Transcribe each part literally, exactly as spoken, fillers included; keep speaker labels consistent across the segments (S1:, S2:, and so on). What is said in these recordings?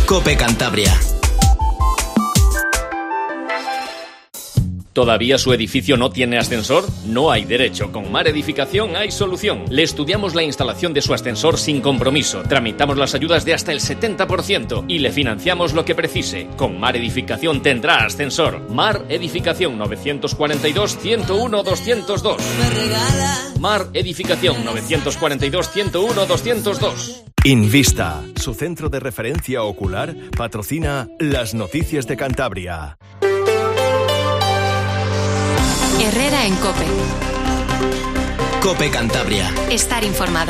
S1: COPE Cantabria.
S2: ¿Todavía su edificio no tiene ascensor? No hay derecho. Con Mar Edificación hay solución. Le estudiamos la instalación de su ascensor sin compromiso. Tramitamos las ayudas de hasta el setenta por ciento y le financiamos lo que precise. Con Mar Edificación tendrá ascensor. Mar Edificación nueve cuatro dos, uno cero uno, dos cero dos. Mar Edificación nueve cuatro dos, uno cero uno, dos cero dos.
S3: Invista, su centro de referencia ocular, patrocina las noticias de Cantabria.
S4: Herrera en COPE.
S1: COPE Cantabria.
S4: Estar informado.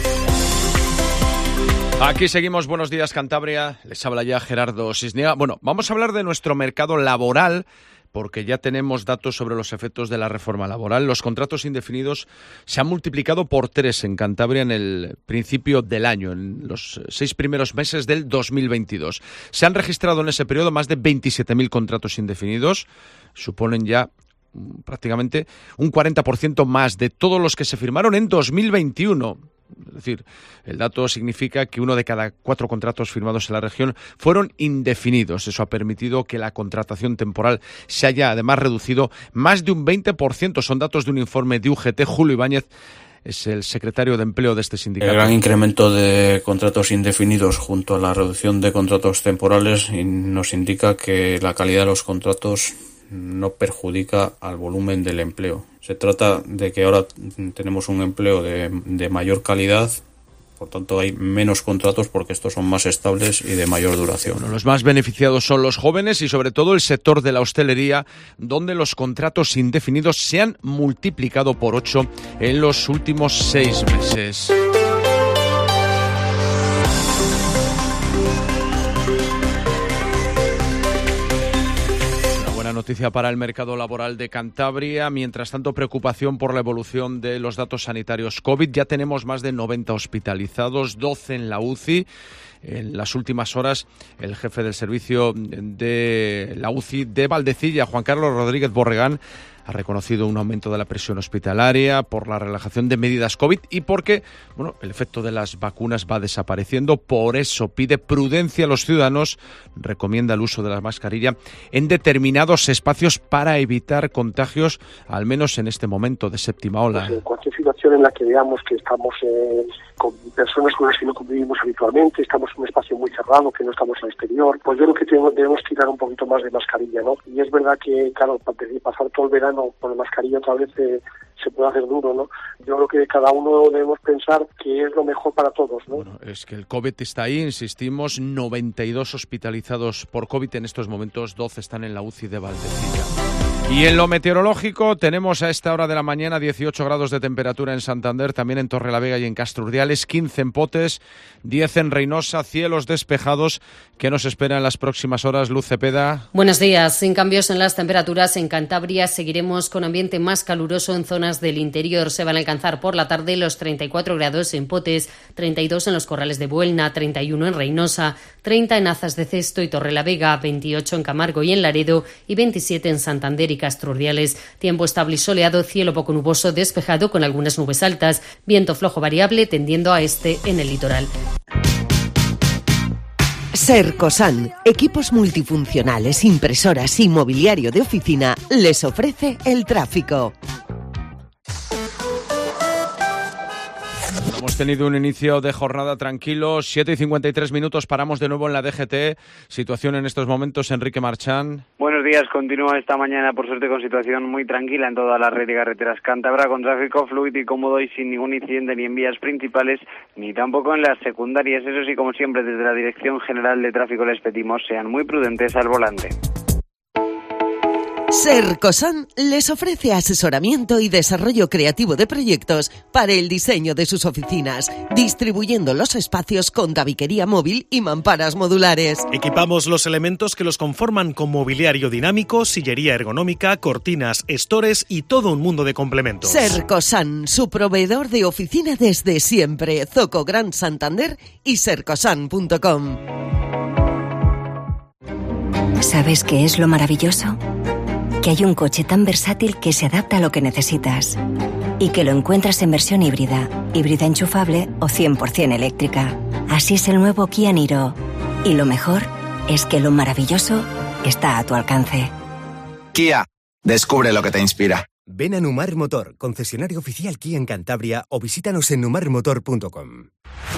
S5: Aquí seguimos. Buenos días, Cantabria. Les habla ya Gerardo Cisniega. Bueno, vamos a hablar de nuestro mercado laboral, porque ya tenemos datos sobre los efectos de la reforma laboral. Los contratos indefinidos se han multiplicado por tres en Cantabria en el principio del año, en los seis primeros meses del dos mil veintidós. Se han registrado en ese periodo más de veintisiete mil contratos indefinidos. Suponen ya prácticamente un cuarenta por ciento más de todos los que se firmaron en dos mil veintiuno. Es decir, el dato significa que uno de cada cuatro contratos firmados en la región fueron indefinidos. Eso ha permitido que la contratación temporal se haya además reducido más de un veinte por ciento. Son datos de un informe de U G T. Julio Ibáñez es el secretario de Empleo de este sindicato.
S6: El gran incremento de contratos indefinidos junto a la reducción de contratos temporales nos indica que la calidad de los contratos no perjudica al volumen del empleo. Se trata de que ahora tenemos un empleo de, de mayor calidad, por tanto hay menos contratos porque estos son más estables y de mayor duración.
S5: Bueno, los más beneficiados son los jóvenes y sobre todo el sector de la hostelería, donde los contratos indefinidos se han multiplicado por ocho en los últimos seis meses. Noticia para el mercado laboral de Cantabria. Mientras tanto, preocupación por la evolución de los datos sanitarios COVID. Ya tenemos más de noventa hospitalizados, doce en la U C I. En las últimas horas, el jefe del servicio de la U C I de Valdecilla, Juan Carlos Rodríguez Borregán, ha reconocido un aumento de la presión hospitalaria por la relajación de medidas COVID y porque, bueno, el efecto de las vacunas va desapareciendo. Por eso pide prudencia a los ciudadanos, recomienda el uso de la mascarilla en determinados espacios para evitar contagios, al menos en este momento de séptima ola.
S7: Pues en cualquier situación en la que veamos que estamos eh, con personas con las que no convivimos habitualmente, estamos en un espacio muy cerrado, que no estamos al exterior, pues yo creo que tenemos, debemos tirar un poquito más de mascarilla, ¿no? Y es verdad que, claro, para pasar todo el verano con la mascarilla otra vez eh, se puede hacer duro, ¿no? Yo creo que cada uno debemos pensar que es lo mejor para todos, ¿no?
S5: Bueno, es que el COVID está ahí, insistimos, noventa y dos hospitalizados por COVID en estos momentos, doce están en la U C I de Valdecilla. Y en lo meteorológico tenemos a esta hora de la mañana dieciocho grados de temperatura en Santander, también en Torrelavega y en Castro Urdiales, quince en Potes, diez en Reynosa, cielos despejados. ¿Qué nos espera en las próximas horas, Luz Cepeda?
S8: Buenos días. Sin cambios en las temperaturas en Cantabria, seguiremos con ambiente más caluroso en zonas del interior. Se van a alcanzar por la tarde los treinta y cuatro grados en Potes, treinta y dos en los Corrales de Buelna, treinta y uno en Reynosa, treinta en Azas de Cesto y Torrelavega, veintiocho en Camargo y en Laredo y veintisiete en Santander y Castro Urdiales. Tiempo estable y soleado, cielo poco nuboso despejado con algunas nubes altas, viento flojo variable tendiendo a este en el litoral.
S9: Sercosan, equipos multifuncionales, impresoras y mobiliario de oficina, les ofrece el tráfico.
S5: Hemos tenido un inicio de jornada tranquilo, siete y cincuenta y tres minutos, paramos de nuevo en la D G T. Situación en estos momentos, Enrique Marchán.
S10: Buenos días, continúa esta mañana por suerte con situación muy tranquila en toda la red de carreteras cántabra, con tráfico fluido y cómodo y sin ningún incidente ni en vías principales ni tampoco en las secundarias. Eso sí, como siempre, desde la Dirección General de Tráfico les pedimos sean muy prudentes al volante.
S9: Sercosan les ofrece asesoramiento y desarrollo creativo de proyectos para el diseño de sus oficinas, distribuyendo los espacios con tabiquería móvil y mamparas modulares.
S11: Equipamos los elementos que los conforman con mobiliario dinámico, sillería ergonómica, cortinas, estores y todo un mundo de complementos.
S9: Sercosan, su proveedor de oficina desde siempre. Zoco Gran Santander y sercosan punto com.
S12: ¿Sabes qué es lo maravilloso? Que hay un coche tan versátil que se adapta a lo que necesitas y que lo encuentras en versión híbrida, híbrida enchufable o cien por ciento eléctrica. Así es el nuevo Kia Niro. Y lo mejor es que lo maravilloso está a tu alcance.
S1: Kia, descubre lo que te inspira.
S13: Ven a Numar Motor, concesionario oficial Kia en Cantabria, o visítanos en numar motor punto com.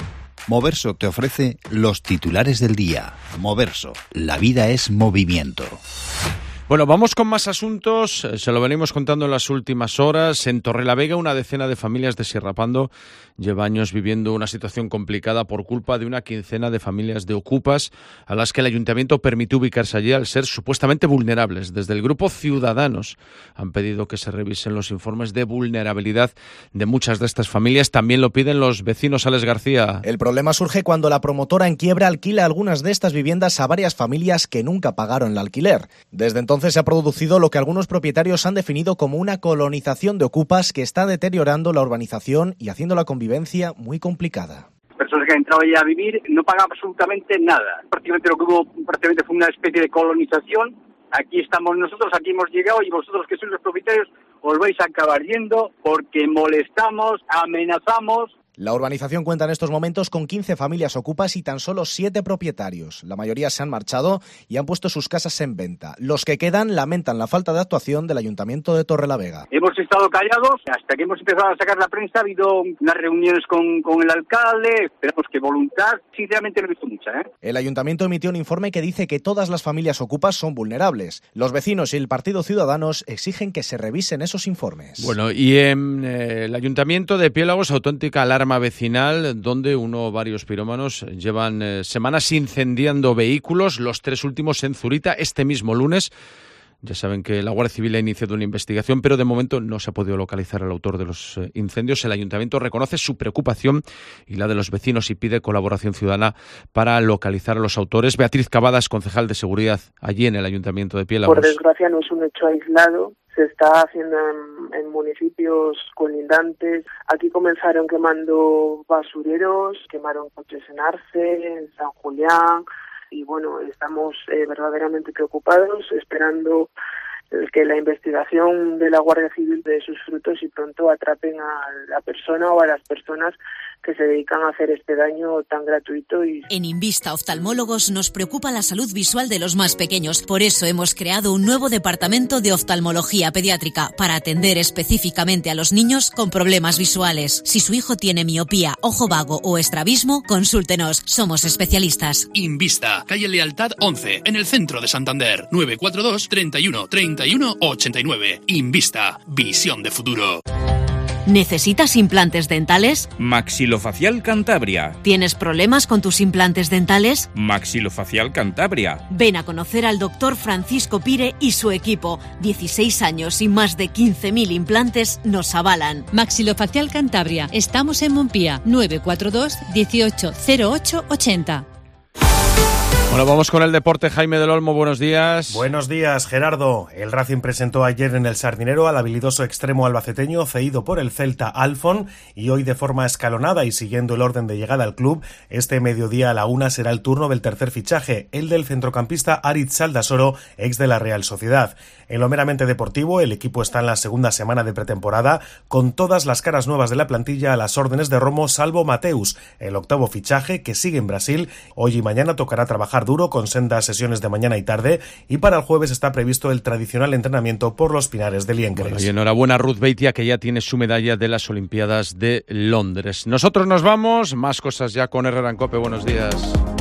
S14: Moverso te ofrece los titulares del día. Moverso, la vida es movimiento.
S5: Bueno, vamos con más asuntos. Se lo venimos contando en las últimas horas. En Torrelavega, una decena de familias de Sierrapando lleva años viviendo una situación complicada por culpa de una quincena de familias de ocupas a las que el ayuntamiento permitió ubicarse allí al ser supuestamente vulnerables. Desde el grupo Ciudadanos han pedido que se revisen los informes de vulnerabilidad de muchas de estas familias. También lo piden los vecinos. Alex García.
S15: El problema surge cuando la promotora en quiebra alquila algunas de estas viviendas a varias familias que nunca pagaron el alquiler. Desde entonces se ha producido lo que algunos propietarios han definido como una colonización de ocupas que está deteriorando la urbanización y haciendo la convivencia muy complicada.
S16: Personas que han entrado ya a vivir no pagan absolutamente nada. Prácticamente lo que hubo prácticamente fue una especie de colonización. Aquí estamos nosotros, aquí hemos llegado y vosotros que sois los propietarios os vais a acabar yendo porque molestamos, amenazamos.
S15: La urbanización cuenta en estos momentos con quince familias ocupas y tan solo siete propietarios. La mayoría se han marchado y han puesto sus casas en venta. Los que quedan lamentan la falta de actuación del Ayuntamiento de Torrelavega.
S16: Hemos estado callados hasta que hemos empezado a sacar la prensa. Ha habido unas reuniones con, con el alcalde. Esperamos que voluntad, sinceramente no he visto mucha. ¿eh?
S15: El Ayuntamiento emitió un informe que dice que todas las familias ocupas son vulnerables. Los vecinos y el Partido Ciudadanos exigen que se revisen esos informes.
S5: Bueno, y en eh, el Ayuntamiento de Piélagos, auténtica alarma vecinal, donde uno o varios pirómanos llevan eh, semanas incendiando vehículos, los tres últimos en Zurita, este mismo lunes. Ya saben que la Guardia Civil ha iniciado una investigación, pero de momento no se ha podido localizar al autor de los eh, incendios. El Ayuntamiento reconoce su preocupación y la de los vecinos y pide colaboración ciudadana para localizar a los autores. Beatriz Cavadas, concejal de Seguridad allí en el Ayuntamiento de Piélagos.
S17: Por desgracia no es un hecho aislado. Se está haciendo en, en municipios colindantes. Aquí comenzaron quemando basureros, quemaron coches en Arce, en San Julián, y bueno, estamos eh, verdaderamente preocupados, esperando el que la investigación de la Guardia Civil dé sus frutos y pronto atrapen a la persona o a las personas que se dedican a hacer este daño tan gratuito. Y
S18: en Invista Oftalmólogos nos preocupa la salud visual de los más pequeños. Por eso hemos creado un nuevo departamento de oftalmología pediátrica para atender específicamente a los niños con problemas visuales. Si su hijo tiene miopía, ojo vago o estrabismo, consúltenos. Somos especialistas.
S19: Invista, calle Lealtad once, en el centro de Santander. nueve cuatro dos, treinta y uno, treinta y uno, ochenta y nueve. Invista, visión de futuro.
S18: ¿Necesitas implantes dentales?
S20: Maxilofacial Cantabria.
S18: ¿Tienes problemas con tus implantes dentales?
S20: Maxilofacial Cantabria.
S18: Ven a conocer al doctor Francisco Pire y su equipo. dieciséis años y más de quince mil implantes nos avalan.
S21: Maxilofacial Cantabria. Estamos en Montpía. nueve cuatro dos, dieciocho, cero ocho, ochenta.
S5: Bueno, vamos con el deporte. Jaime del Olmo, buenos días.
S22: Buenos días, Gerardo. El Racing presentó ayer en el Sardinero al habilidoso extremo albaceteño cedido por el Celta Alfon, y hoy de forma escalonada y siguiendo el orden de llegada al club, este mediodía a la una será el turno del tercer fichaje, el del centrocampista Aritz Aldasoro, ex de la Real Sociedad. En lo meramente deportivo, el equipo está en la segunda semana de pretemporada, con todas las caras nuevas de la plantilla a las órdenes de Romo, salvo Mateus, el octavo fichaje que sigue en Brasil. Hoy y mañana tocará trabajar duro con sendas sesiones de mañana y tarde, y para el jueves está previsto el tradicional entrenamiento por los Pinares de Lienqueres.
S5: Bueno, y enhorabuena a Ruth Beitia, que ya tiene su medalla de las Olimpiadas de Londres. Nosotros nos vamos, más cosas ya con Herrera en COPE. Buenos días.